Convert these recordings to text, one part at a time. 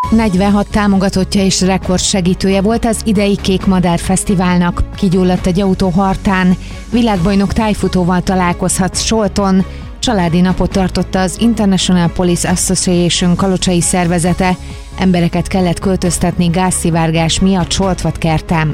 46 támogatottja és rekordsegítője volt az idei Kék Madár Fesztiválnak. Kigyulladt egy autó Hartán, világbajnok tájfutóval találkozhatsz Solton, családi napot tartotta az International Police Association kalocsai szervezete, embereket kellett költöztetni gázszivárgás miatt Soltvatkerten.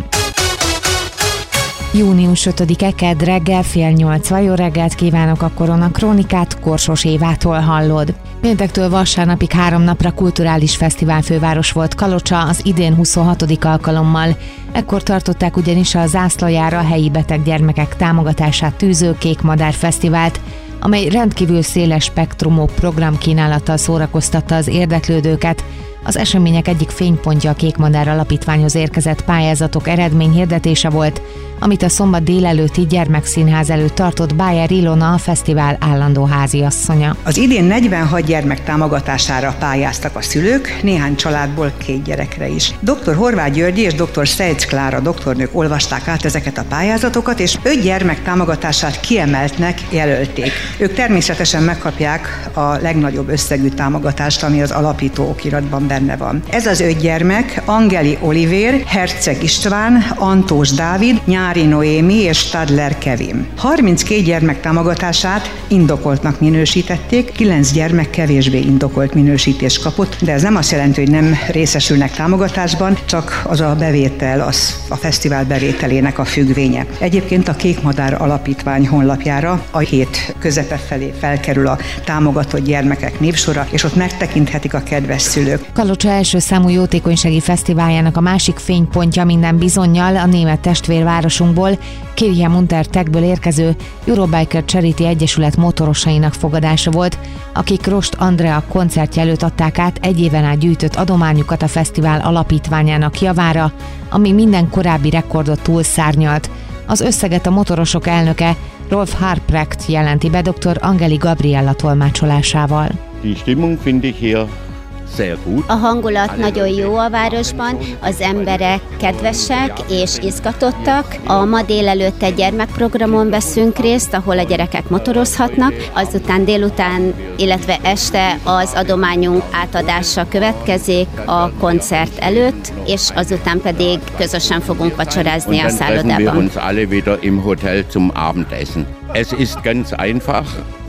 Június 5-e kedd reggel 7:30. Jó reggelt kívánok, a Korona Krónikát Korsos Évától hallod. Péntektől vasárnapig 3 napra kulturális fesztivál főváros volt Kalocsa az idén 26. alkalommal. Ekkor tartották ugyanis a zászlajára a helyi beteg gyermekek támogatását tűző Kék Madár Fesztivált, amely rendkívül széles spektrumú programkínálattal szórakoztatta az érdeklődőket. Az események egyik fénypontja a Kék Madár Alapítványhoz érkezett pályázatok eredményhirdetése volt, amit a szombat délelőtti gyermekszínház előtt tartott Bájer Ilona, a fesztivál állandó háziasszonya. Az idén 46 gyermek támogatására pályáztak a szülők, néhány családból 2 gyerekre is. Dr. Horváth Györgyi és dr. Szejc Klára doktornők olvasták át ezeket a pályázatokat, és 5 gyermek támogatását kiemeltnek jelölték. Ők természetesen megkapják a legnagyobb összegű támogatást, ami az alapító okiratban benne van. Ez az 5 gyermek: Angeli Olivér, Herceg István, Antós Dávid, Nyári Noémi és Stadler Kevin. 32 gyermek támogatását indokoltnak minősítették, 9 gyermek kevésbé indokolt minősítést kapott, de ez nem azt jelenti, hogy nem részesülnek támogatásban, csak az a bevétel, az a fesztivál bevételének a függvénye. Egyébként a Kék Madár Alapítvány honlapjára a hét közepe felé felkerül a támogatott gyermekek névsora, és ott megtekinthetik a kedves szülők. Kalocsa első számú jótékonysági fesztiváljának a másik fénypontja minden bizonnyal a német testvérvárosunkból, Kirche Untertekből érkező Eurobiker Charity Egyesület motorosainak fogadása volt, akik Rost Andrea koncertje előtt adták át 1 éven át gyűjtött adományukat a fesztivál alapítványának javára, ami minden korábbi rekordot túlszárnyalt. Az összeget a motorosok elnöke Rolf Harprecht jelenti be dr. Angeli Gabriella tolmácsolásával. Die Stimmung finde ich hier sehr gut. A hangulat nagyon jó a városban, az emberek kedvesek és izgatottak. A ma délelőtt egy gyermekprogramon veszünk részt, ahol a gyerekek motorozhatnak, azután délután, illetve este az adományunk átadása következik a koncert előtt, és azután pedig közösen fogunk vacsorázni a szállodában. Wir uns alle wieder im Hotel zum Abendessen. Es ist ganz einfach.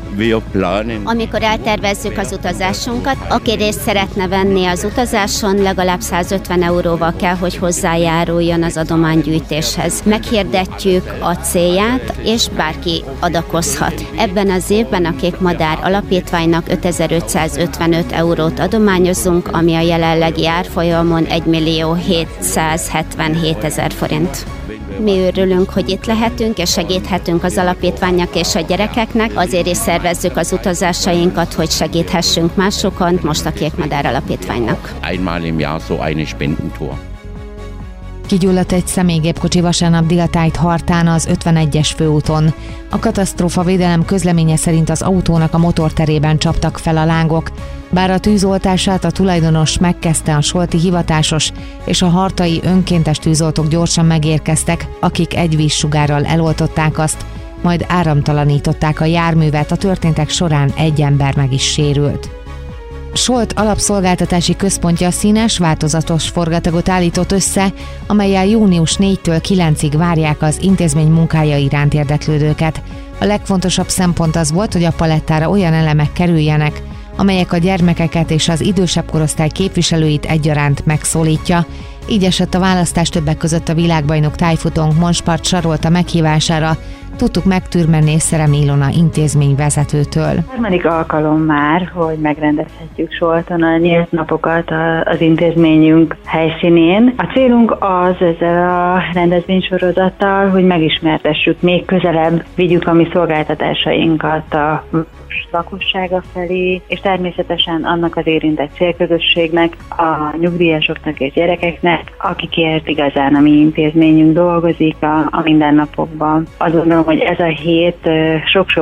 Amikor eltervezzük az utazásunkat, aki részt szeretne venni az utazáson, legalább 150 euróval kell, hogy hozzájáruljon az adománygyűjtéshez. Meghirdetjük a célját, és bárki adakozhat. Ebben az évben a Kék Madár Alapítványnak 5555 eurót adományozunk, ami a jelenlegi árfolyamon 1.777.000 forint. Mi örülünk, hogy itt lehetünk, és segíthetünk az alapítványnak és a gyerekeknek. Azért is szervezzük az utazásainkat, hogy segíthessünk másokon, most a Kék Madár Alapítványnak. Einmal im Jahr so eine Spendentour. Kigyulladt egy személygépkocsi vasárnap déltájt Hartán az 51-es főúton. A katasztrófavédelem közleménye szerint az autónak a motorterében csaptak fel a lángok. Bár a tűzoltását a tulajdonos megkezdte, a solti hivatásos és a hartai önkéntes tűzoltók gyorsan megérkeztek, akik egy vízsugárral eloltották azt, majd áramtalanították a járművet, a történtek során 1 ember meg is sérült. Solt alapszolgáltatási központja színes, változatos forgatagot állított össze, amellyel június 4-től 9-ig várják az intézmény munkája iránt érdeklődőket. A legfontosabb szempont az volt, hogy a palettára olyan elemek kerüljenek, amelyek a gyermekeket és az idősebb korosztály képviselőit egyaránt megszólítja. Így esett a választás többek között a világbajnok tájfutónk Monspart Sarolta meghívására, tudtuk meg Türmenné Szeremi Ilona intézményvezetőtől. 3. alkalom már, hogy megrendezhetjük Solton a nyílt napokat az intézményünk helyszínén. A célunk az ezzel a rendezvénysorozattal, hogy megismertessük, még közelebb vigyük a mi szolgáltatásainkat a lakossága felé, és természetesen annak az érintett célközösségnek, a nyugdíjasoknak és gyerekeknek, akikért igazán a mi intézményünk dolgozik a mindennapokban. Azt gondolom, hogy ez a hét sok-sok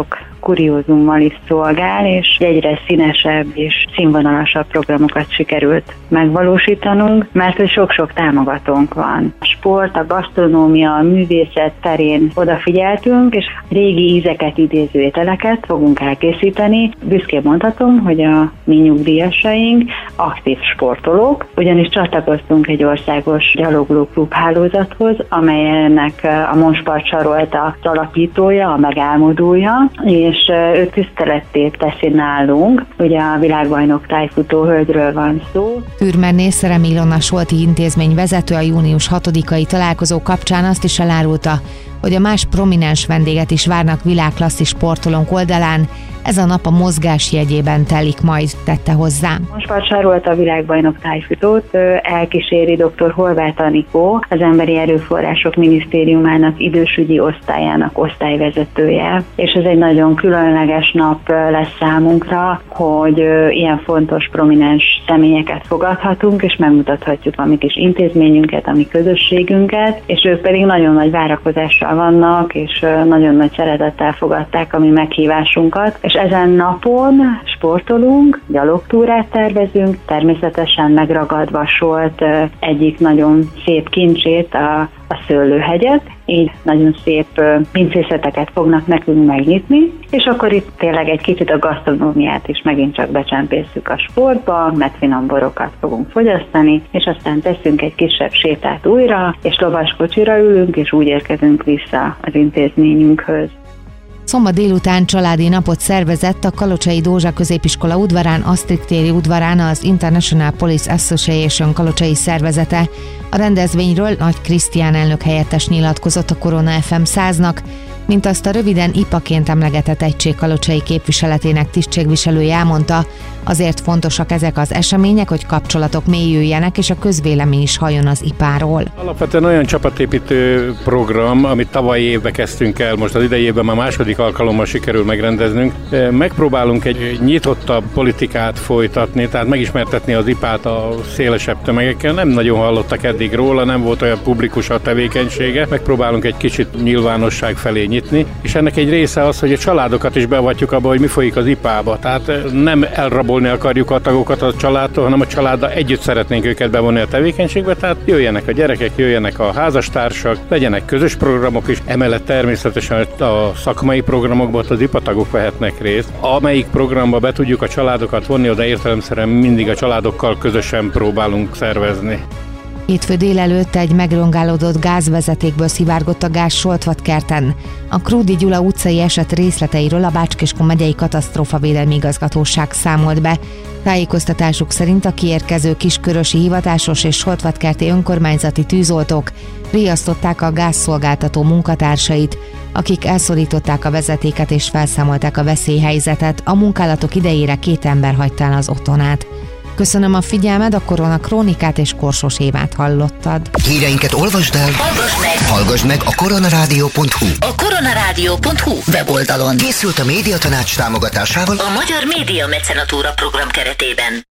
kuriózummal is szolgál, és egyre színesebb és színvonalasabb programokat sikerült megvalósítanunk, mert hogy sok-sok támogatónk van. A sport, a gasztronómia, a művészet terén odafigyeltünk, és régi ízeket idéző ételeket fogunk elkészíteni. Büszkén mondhatom, hogy a mi nyugdíjasaink aktív sportolók, ugyanis csatlakoztunk egy országos gyalogló klubhálózathoz, amelynek a Monspart Sarolta alapítója, a megálmodója, és ő tiszteletét teszi nálunk. Ugye a világbajnok tájfutó hölgyről van szó. Türmerné Szerem Ilona Solti intézmény vezető a június 6-ai találkozó kapcsán azt is elárulta, hogy a más prominens vendéget is várnak világklasszis sportolónk oldalán. Ez a nap a mozgás jegyében telik majd, tette hozzá. Monspart Sarolta a világbajnok tájfutót elkíséri dr. Horváth Anikó, az Emberi Erőforrások Minisztériumának idősügyi osztályának osztályvezetője, és ez egy nagyon különleges nap lesz számunkra, hogy ilyen fontos, prominens személyeket fogadhatunk, és megmutathatjuk a mi kis intézményünket, a mi közösségünket, és ők pedig nagyon nagy várakozással vannak, és nagyon nagy szeretettel fogadták a mi meghívásunkat, és ezen napon sportolunk, gyalogtúrát tervezünk, természetesen megragadva Solt egyik nagyon szép kincsét, a Szőlőhegyet, így nagyon szép pincészeteket fognak nekünk megnyitni, és akkor itt tényleg egy kicsit a gasztronómiát is megint csak becsempészük a sportba, mert finom borokat fogunk fogyasztani, és aztán teszünk egy kisebb sétát újra, és lovaskocsira ülünk, és úgy érkezünk vissza az intézményünkhöz. Szombat délután családi napot szervezett a Kalocsai Dózsa középiskola udvarán, Asztrik téri udvarán az International Police Association kalocsai szervezete. A rendezvényről Nagy Krisztián elnök helyettes nyilatkozott a Korona FM 100-nak, mint azt a röviden IPA-ként emlegetett egység kalocsai képviseletének tisztségviselője elmondta, azért fontosak ezek az események, hogy kapcsolatok mélyüljenek, és a közvélemény is halljon az IPA-ról. Alapvetően olyan csapatépítő program, amit tavalyi évben kezdtünk el, most az idei évben már második alkalommal sikerül megrendeznünk. Megpróbálunk egy nyitottabb politikát folytatni, tehát megismertetni az IPA-t a szélesebb tömegekkel. Nem nagyon hallottak eddig róla, nem volt olyan publikus a tevékenysége. Megpróbálunk egy kicsit nyilvánosság felé nyitni, és ennek egy része az, hogy a családokat is beavatjuk abba, hogy mi folyik az IPA-ba. Tehát nem elrabolni akarjuk a tagokat a családtól, hanem a családdal együtt szeretnénk őket bevonni a tevékenységbe, tehát jöjjenek a gyerekek, jöjjenek a házastársak, legyenek közös programok is, emellett természetesen a szakmai programokban az IPA tagok vehetnek részt. Amelyik programba be tudjuk a családokat vonni, oda értelemszerűen mindig a családokkal közösen próbálunk szervezni. Hétfő délelőtt egy megrongálódott gázvezetékből szivárgott a gáz Soltvatkerten. A Krúdi Gyula utcai eset részleteiről a Bács-Kiskun megyei katasztrófavédelmi igazgatóság számolt be. Tájékoztatásuk szerint a kiérkező kiskörösi hivatásos és Soltvatkerti önkormányzati tűzoltók riasztották a gázszolgáltató munkatársait, akik elszorították a vezetéket és felszámolták a veszélyhelyzetet. A munkálatok idejére 2 ember hagyta el az otthonát. Köszönöm a figyelmed, a Korona Krónikát és Korsos Évát hallottad. Híreinket olvasd el, hallgass meg a koronarádió.hu. A koronarádió.hu weboldalon. Készült a Médiatanács támogatásával a Magyar Média Mecenatúra program keretében.